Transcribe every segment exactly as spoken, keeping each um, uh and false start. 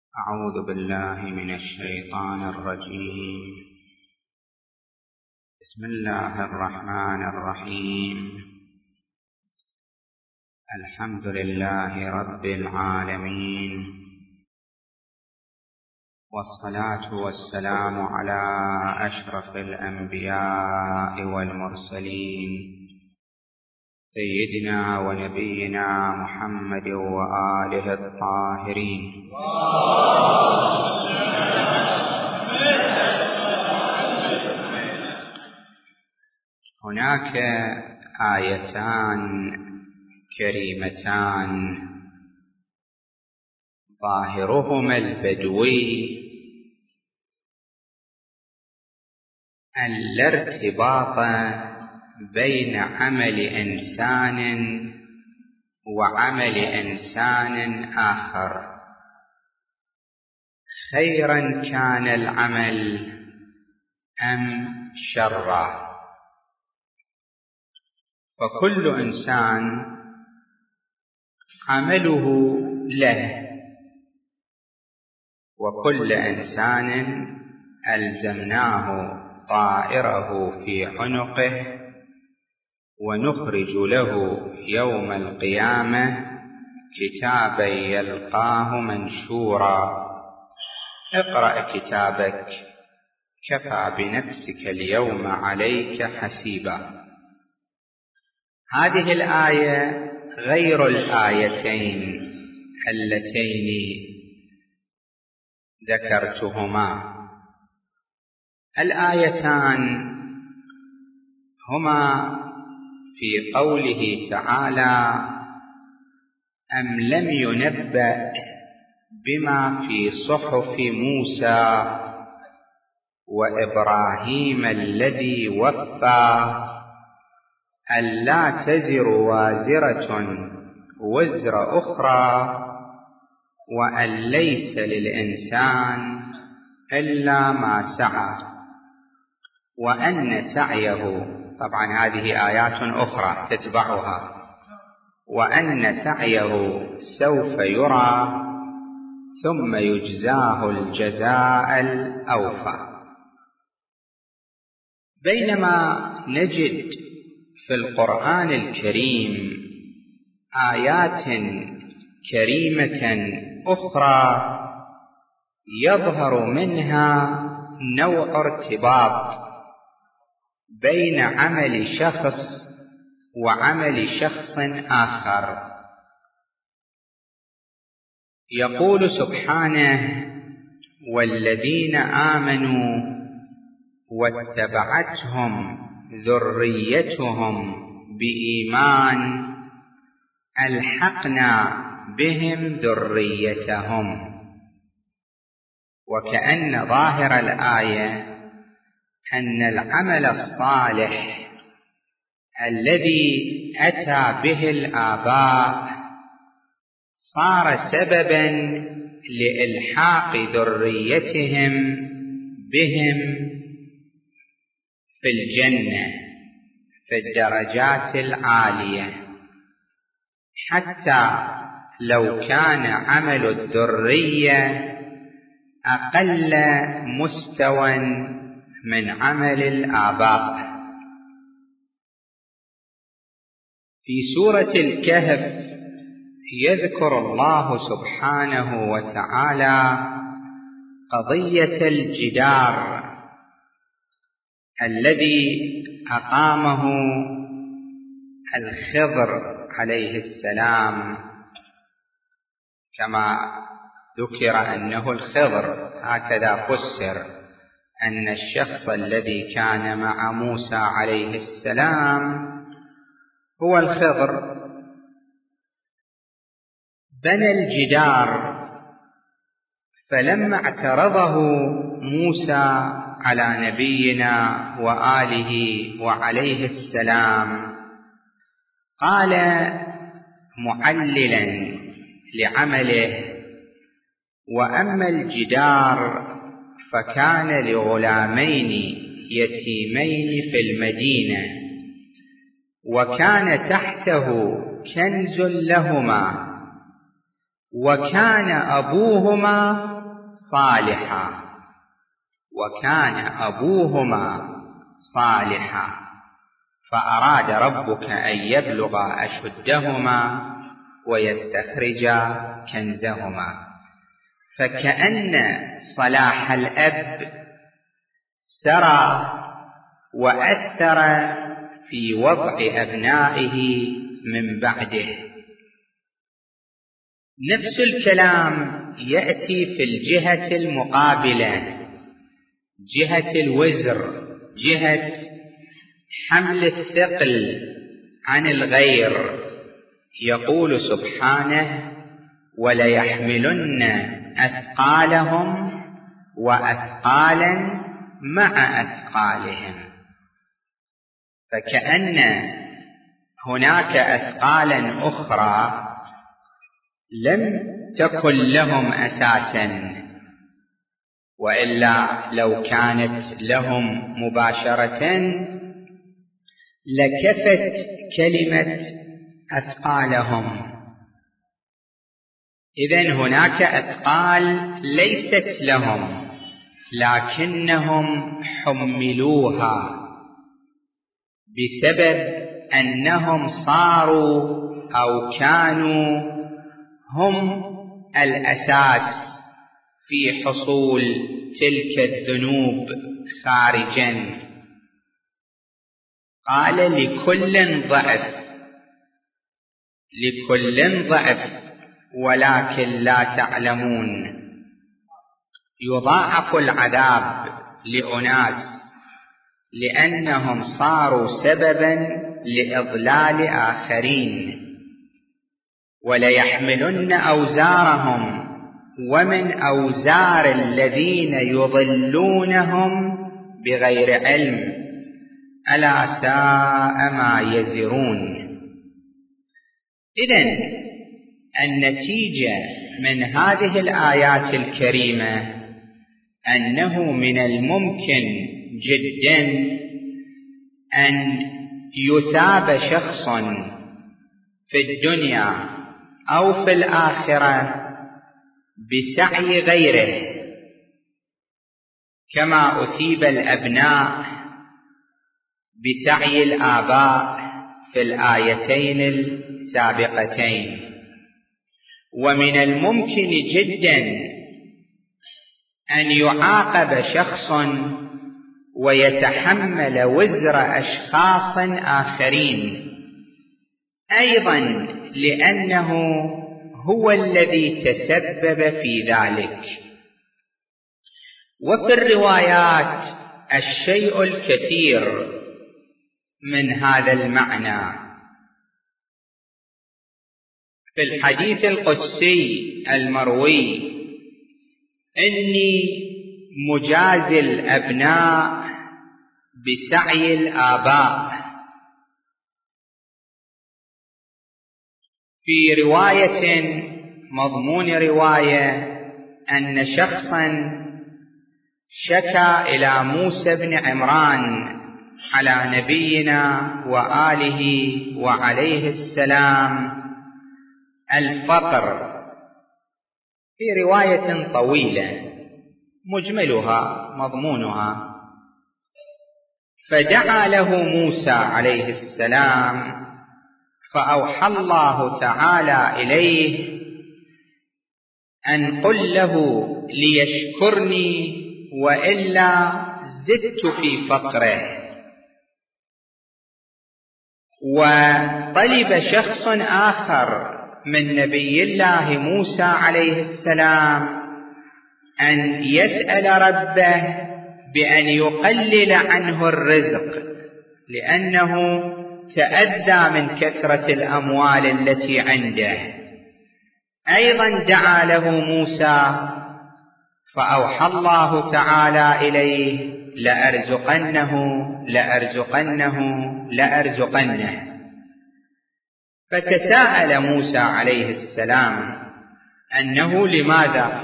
أعوذ بالله من الشيطان الرجيم. بسم الله الرحمن الرحيم. الحمد لله رب العالمين، والصلاة والسلام على أشرف الأنبياء والمرسلين سيدنا ونبينا محمد وآله الطاهرين. هناك آيتان كريمتان ظاهرهما البدوي أن لا ارتباط بين عمل إنسان وعمل إنسان آخر، خيرا كان العمل أم شرا، فكل إنسان عمله له، وكل إنسان ألزمناه طائره في عنقه، ونخرج له يوم القيامة كتابا يلقاه منشورا. اقرأ كتابك كفى بنفسك اليوم عليك حسيبا. هذه الآية غير الآيتين اللتين ذكرتهما. الآيتان هما في قوله تعالى: أم لم ينبأ بما في صحف موسى وإبراهيم الذي وفى ألا تزر وازرة وزر أخرى وأن ليس للإنسان إلا ما سعى وأن سعيه، طبعا هذه آيات أخرى تتبعها، وأن سعيه سوف يرى ثم يجزاه الجزاء الأوفى. بينما نجد في القرآن الكريم آيات كريمة أخرى يظهر منها نوع ارتباط بين عمل شخص وعمل شخص آخر. يقول سبحانه: والذين آمنوا واتبعتهم ذريتهم بإيمان ألحقنا بهم ذريتهم. وكأن ظاهر الآية أن العمل الصالح الذي أتى به الآباء صار سببا لإلحاق ذريتهم بهم في الجنة في الدرجات العالية، حتى لو كان عمل الذرية أقل مستوى من عمل الآباء. في سورة الكهف يذكر الله سبحانه وتعالى قضية الجدار الذي أقامه الخضر عليه السلام، كما ذكر أنه الخضر، هكذا فسر أن الشخص الذي كان مع موسى عليه السلام هو الخضر. بنى الجدار، فلما اعترضه موسى على نبينا وآله وعليه السلام قال معللا لعمله: وأما الجدار فكان لغلامين يتيمين في المدينة وكان تحته كنز لهما وكان أبوهما صالحا وكان أبوهما صالحا فأراد ربك أن يبلغا أشدهما ويستخرجا كنزهما. فكأن صلاح الأب سرى وأثر في وضع أبنائه من بعده. نفس الكلام يأتي في الجهة المقابلة، جهة الوزر، جهة حمل الثقل عن الغير. يقول سبحانه: وليحملن أثقالهم وأثقالا مع أثقالهم. فكأن هناك أثقالا أخرى لم تكن لهم أساسا، وإلا لو كانت لهم مباشرة لكفت كلمة أثقالهم. إذن هناك أثقال ليست لهم لكنهم حملوها بسبب أنهم صاروا أو كانوا هم الأساس في حصول تلك الذنوب خارجا. قال: لكل ضعف، لكل ضعف ولكن لا تعلمون. يضاعف العذاب لأناس لأنهم صاروا سببا لإضلال آخرين. وليحملن أوزارهم ومن أوزار الذين يضلونهم بغير علم ألا ساء ما يزرون. إذن النتيجة من هذه الآيات الكريمة أنه من الممكن جدا أن يثاب شخص في الدنيا أو في الآخرة بسعي غيره، كما أثيب الأبناء بسعي الآباء في الآيتين السابقتين. ومن الممكن جدا أن يعاقب شخص ويتحمل وزر أشخاص آخرين أيضا لأنه هو الذي تسبب في ذلك. وفي الروايات الشيء الكثير من هذا المعنى. في الحديث القدسي المروي: إني مجازي الأبناء بسعي الآباء. في رواية مضمون رواية أن شخصا شكى إلى موسى بن عمران على نبينا وآله وعليه السلام الفقر، في رواية طويلة مجملها مضمونها. فدعا له موسى عليه السلام فأوحى الله تعالى إليه أن قل له ليشكرني وإلا زدت في فقره. وطلب شخص آخر من نبي الله موسى عليه السلام أن يسأل ربه بأن يقلل عنه الرزق، لأنه تأذى من كثرة الأموال التي عنده. أيضا دعا له موسى فأوحى الله تعالى إليه: لأرزقنه لأرزقنه لأرزقنه. فتساءل موسى عليه السلام أنه لماذا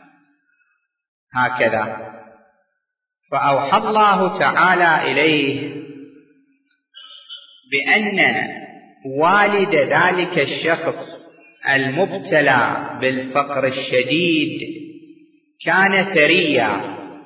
هكذا؟ فأوحى الله تعالى إليه بأن والد ذلك الشخص المبتلى بالفقر الشديد كان ثريا،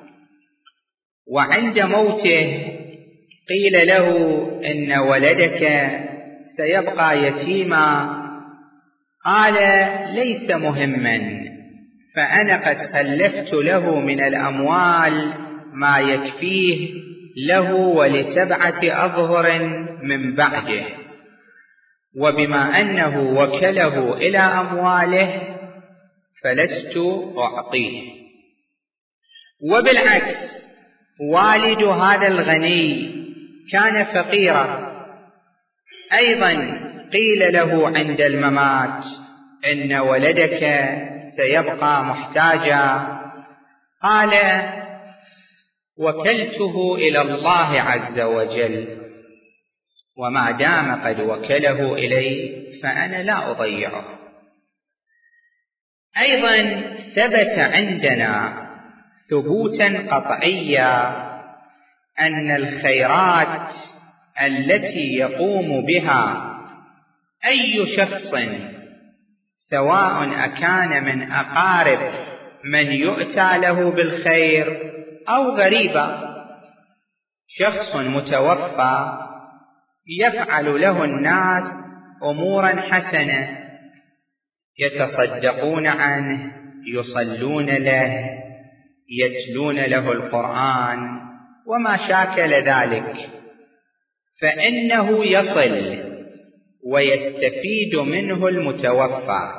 وعند موته قيل له إن ولدك سيبقى يتيما، قال ليس مهما، فأنا قد خلفت له من الأموال ما يكفيه له ولسبعة أظهر من بعده، وبما أنه وكله إلى أمواله فلست أعطيه. وبالعكس والد هذا الغني كان فقيرا، أيضا قيل له عند الممات إن ولدك سيبقى محتاجا، قال وكلته إلى الله عز وجل، وما دام قد وكله إلي فأنا لا أضيعه. أيضا ثبت عندنا ثبوتا قطعيا أن الخيرات التي يقوم بها أي شخص، سواء أكان من أقارب من يؤتى له بالخير أو غريبا، شخص متوفى يفعل له الناس أمورا حسنة، يتصدقون عنه، يصلون له، يتلون له القرآن وما شاكل ذلك، فإنه يصل ويستفيد منه المتوفى.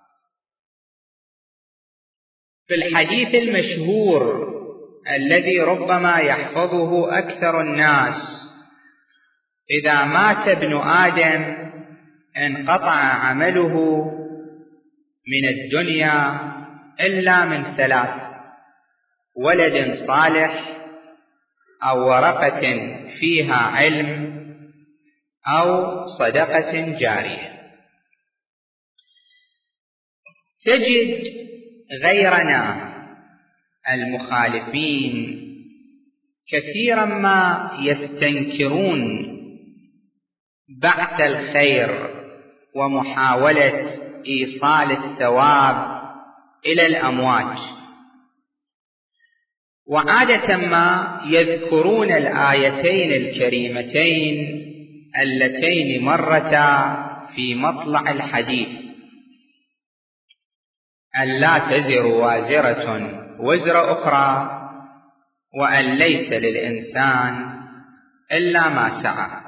في الحديث المشهور الذي ربما يحفظه أكثر الناس: إذا مات ابن آدم انقطع عمله من الدنيا إلا من ثلاث: ولد صالح، أو ورقة فيها علم، أو صدقة جارية. تجد غيرنا المخالفين كثيرا ما يستنكرون بعث الخير ومحاولة إيصال الثواب إلى الأموات، وعادة ما يذكرون الآيتين الكريمتين اللتين مرتا في مطلع الحديث: أن لا تزر وازرة وزر أخرى، وأن ليس للإنسان إلا ما سعى.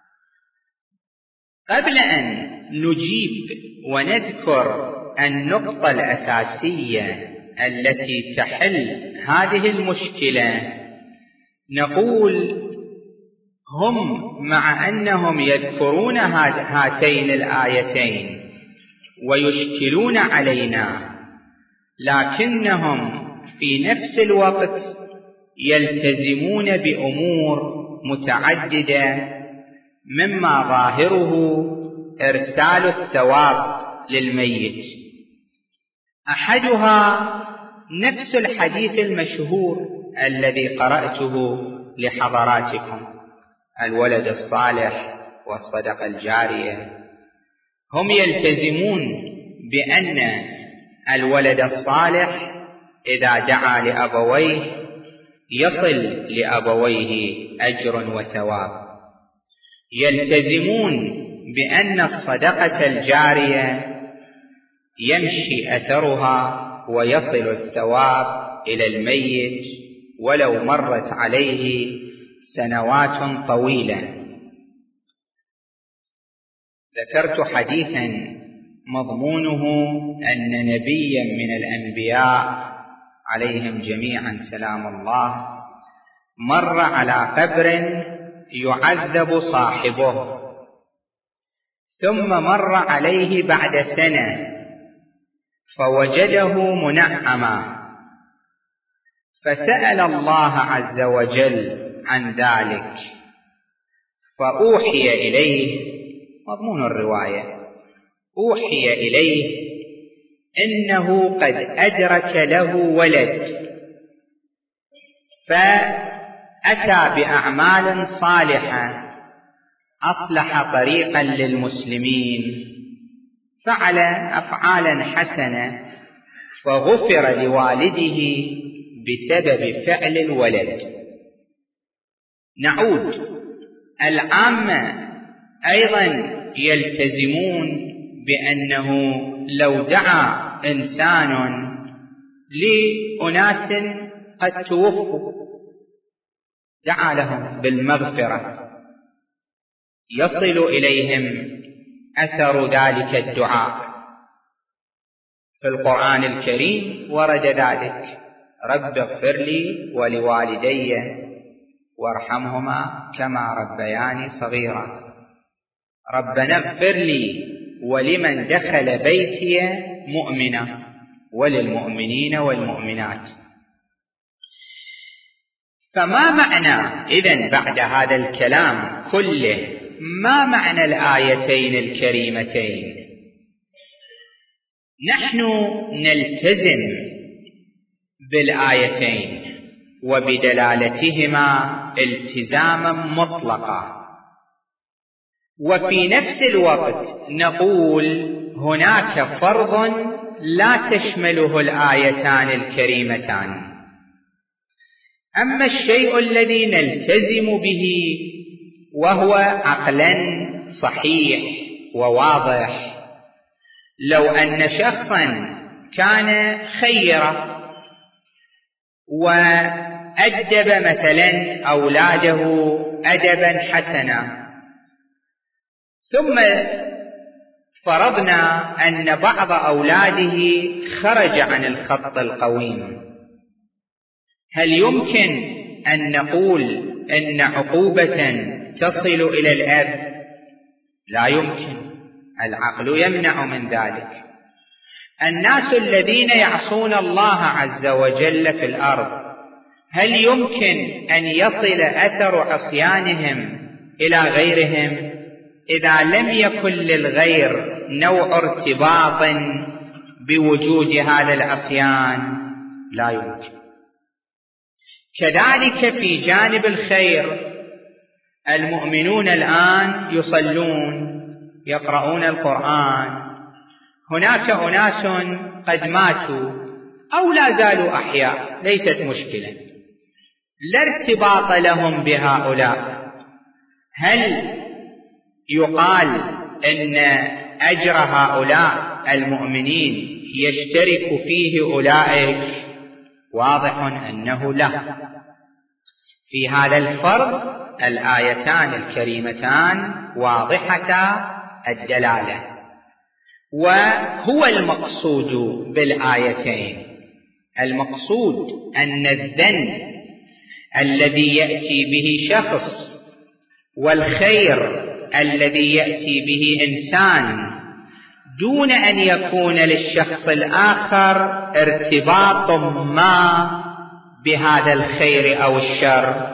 قبل أن نجيب ونذكر النقطة الأساسية التي تحل هذه المشكلة، نقول هم مع أنهم يذكرون هاتين الآيتين ويشكلون علينا، لكنهم في نفس الوقت يلتزمون بأمور متعددة، مما ظاهره إرسال الثواب للميت. أحدها نفس الحديث المشهور الذي قرأته لحضراتكم: الولد الصالح والصدقة الجارية. هم يلتزمون بأن الولد الصالح إذا دعا لأبويه يصل لأبويه أجر وثواب، يلتزمون بأن الصدقة الجارية يمشي أثرها ويصل الثواب إلى الميت ولو مرت عليه سنوات طويلة. ذكرت حديثا مضمونه أن نبيا من الأنبياء عليهم جميعا سلام الله مر على قبر يعذب صاحبه، ثم مر عليه بعد سنة فوجده منعما، فسأل الله عز وجل عن ذلك، فأوحي إليه، مضمون الرواية: أوحي إليه إنه قد أدرك له ولد، فأتى بأعمال صالحة أصلح طريقا للمسلمين، فعل أفعالا حسنة فغفر لوالده بسبب فعل الولد. نعود، العامة أيضا يلتزمون بأنه لو دعا إنسان لأناس قد توفوا دعا لهم بالمغفرة يصل إليهم أثر ذلك الدعاء. في القرآن الكريم ورد ذلك: رب اغفر لي ولوالدي وارحمهما كما ربياني صغيرا. ربنا اغفر لي ولمن دخل بيتي مؤمنا وللمؤمنين والمؤمنات. فما معنى إذن بعد هذا الكلام كله ما معنى الآيتين الكريمتين؟ نحن نلتزم بالآيتين وبدلالتهما التزاما مطلقا، وفي نفس الوقت نقول هناك فرض لا تشمله الآيتان الكريمتان. أما الشيء الذي نلتزم به وهو عقلا صحيح وواضح، لو أن شخصا كان خيرا وأدب مثلا أولاده أدبا حسنا، ثم فرضنا أن بعض أولاده خرج عن الخط القويم، هل يمكن أن نقول أن عقوبة تصل إلى الأب؟ لا يمكن، العقل يمنع من ذلك. الناس الذين يعصون الله عز وجل في الأرض هل يمكن أن يصل أثر عصيانهم إلى غيرهم إذا لم يكن للغير نوع ارتباط بوجود هذا العصيان؟ لا يمكن. كذلك في جانب الخير، المؤمنون الآن يصلون يقرؤون القرآن، هناك أناس قد ماتوا أو لا زالوا أحياء، ليست مشكلة، لا ارتباط لهم بهؤلاء. هل يقال أن أجر هؤلاء المؤمنين يشترك فيه أولئك؟ واضح أنه لا. في هذا الفرض الآيتان الكريمتان واضحة الدلالة، وهو المقصود بالآيتين. المقصود أن الذنب الذي يأتي به شخص والخير الذي يأتي به إنسان دون أن يكون للشخص الآخر ارتباط ما بهذا الخير أو الشر،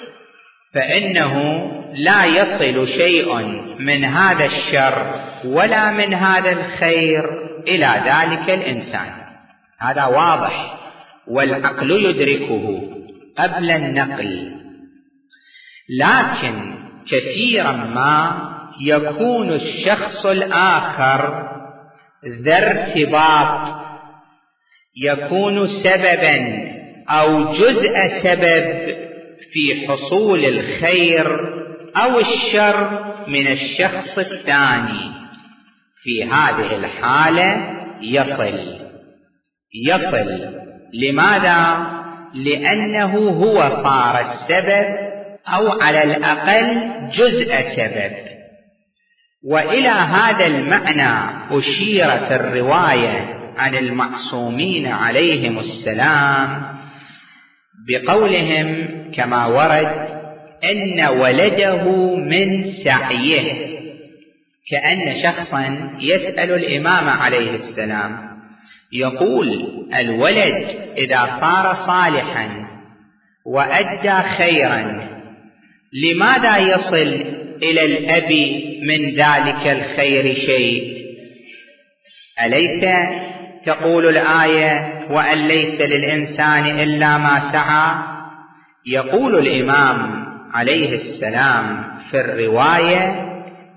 فإنه لا يصل شيء من هذا الشر ولا من هذا الخير إلى ذلك الإنسان. هذا واضح والعقل يدركه قبل النقل. لكن كثيرا ما يكون الشخص الآخر ذا ارتباط، يكون سببا أو جزء سبب في حصول الخير أو الشر من الشخص الثاني. في هذه الحالة يصل يصل لماذا؟ لأنه هو صار السبب أو على الأقل جزء سبب. وإلى هذا المعنى أشير في الرواية عن المعصومين عليهم السلام بقولهم كما ورد: إن ولده من سعيه، كأن شخصا يسأل الإمام عليه السلام يقول: الولد إذا صار صالحا وأدى خيرا لماذا يصل إلى الأب من ذلك الخير شيء؟ أليس تقول الآية: وأن ليس للإنسان إلا ما سعى؟ يقول الإمام عليه السلام في الرواية: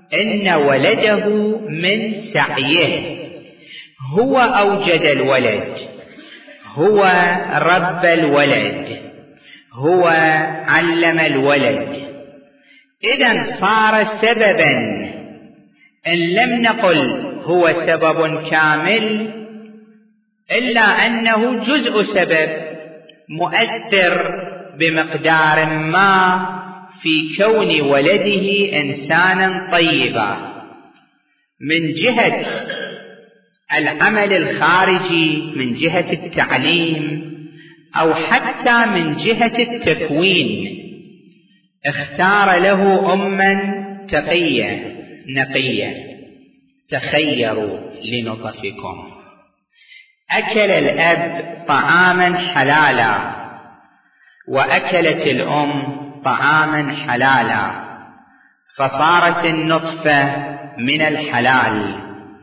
إن ولده من سعيه، هو أوجد الولد، هو رب الولد، هو علم الولد، إذن صار سببا، إن لم نقل هو سبب كامل إلا أنه جزء سبب مؤثر بمقدار ما في كون ولده إنسانا طيبا، من جهة العمل الخارجي، من جهة التعليم، أو حتى من جهة التكوين. اختار له أما تقية نقية. تخيروا لنطفكم، أكل الأب طعاما حلالا وأكلت الأم طعاما حلالا، فصارت النطفة من الحلال،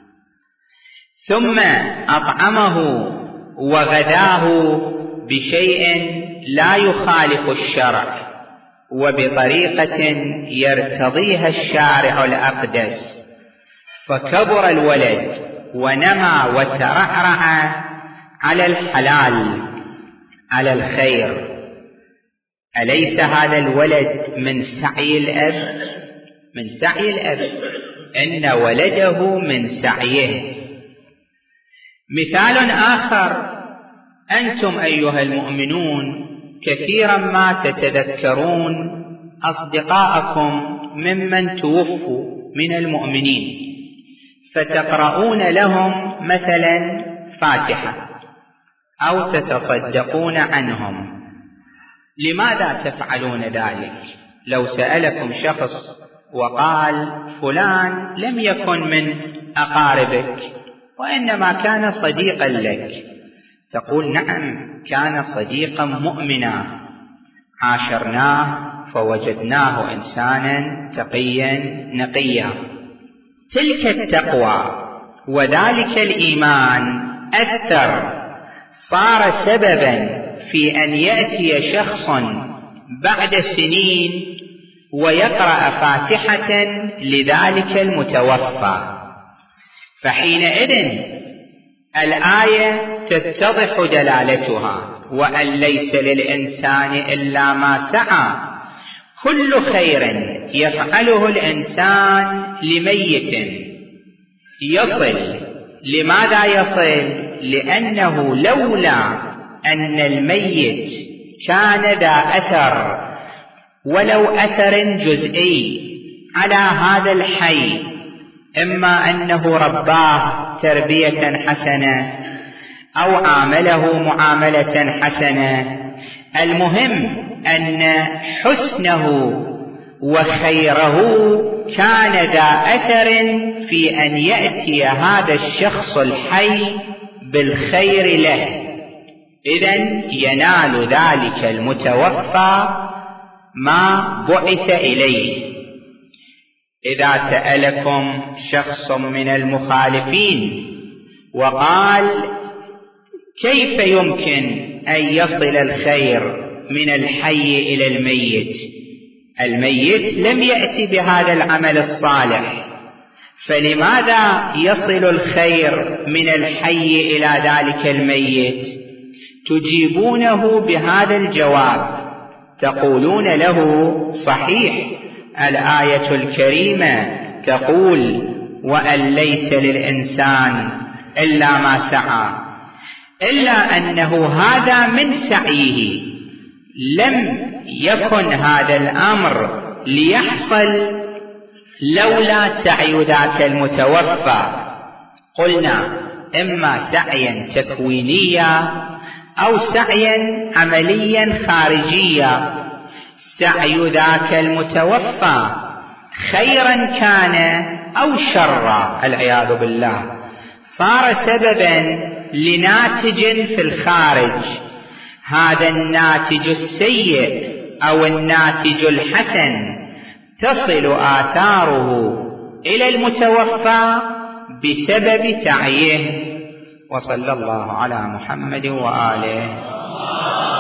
ثم أطعمه وغذاه بشيء لا يخالف الشرع وبطريقة يرتضيها الشارع الأقدس، فكبر الولد ونمى وترعرع على الحلال، على الخير. أليس هذا الولد من سعي الأب؟ من سعي الأب، إن ولده من سعيه. مثال آخر، أنتم أيها المؤمنون كثيرا ما تتذكرون أصدقاءكم ممن توفوا من المؤمنين، فتقرؤون لهم مثلا فاتحة أو تتصدقون عنهم. لماذا تفعلون ذلك؟ لو سألكم شخص وقال فلان لم يكن من أقاربك وإنما كان صديقا لك، تقول نعم كان صديقا مؤمنا، عاشرناه فوجدناه إنسانا تقيا نقيا. تلك التقوى وذلك الإيمان أثر، صار سببا في أن يأتي شخص بعد سنين ويقرأ فاتحة لذلك المتوفى، فحينئذ الآية تتضح دلالتها، وأن ليس للإنسان إلا ما سعى. كل خير يفعله الإنسان لميت يصل. لماذا يصل؟ لأنه لولا أن الميت كان ذا أثر ولو أثر جزئي على هذا الحي، إما أنه رباه تربية حسنة أو عامله معاملة حسنة، المهم أن حسنه وخيره كان ذا أثر في أن يأتي هذا الشخص الحي بالخير له، إذن ينال ذلك المتوفى ما بعث إليه. إذا سألكم شخص من المخالفين وقال كيف يمكن أن يصل الخير من الحي إلى الميت؟ الميت لم يأتي بهذا العمل الصالح، فلماذا يصل الخير من الحي إلى ذلك الميت؟ تجيبونه بهذا الجواب، تقولون له صحيح الآية الكريمة تقول وأن ليس للإنسان إلا ما سعى، إلا أنه هذا من سعيه، لم يكن هذا الأمر ليحصل لولا سعي ذاك المتوفى. قلنا إما سعيا تكوينيا أو سعيا عمليا خارجيا. سعي ذاك المتوفى خيرا كان أو شرا العياذ بالله صار سببا لناتج في الخارج. هذا الناتج السيء أو الناتج الحسن تصل آثاره إلى المتوفى بسبب سعيه. وصلى الله على محمد وآله.